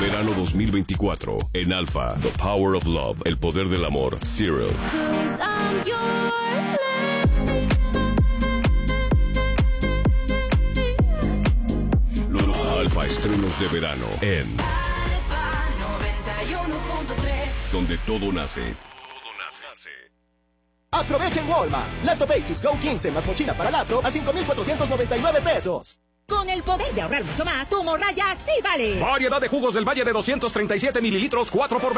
Verano 2024. En Alfa, The Power of Love. El poder del amor. Cyril. Los Alfa estrenos de verano en Alfa 91.3, donde todo nace. Aprovecha en Walmart. Laptop Asus Go 15 más mochila para laptop a 5,499 pesos. Con el poder de ahorrar mucho más, tu morraya sí vale. Variedad de jugos del Valle de 237 mililitros, 4 por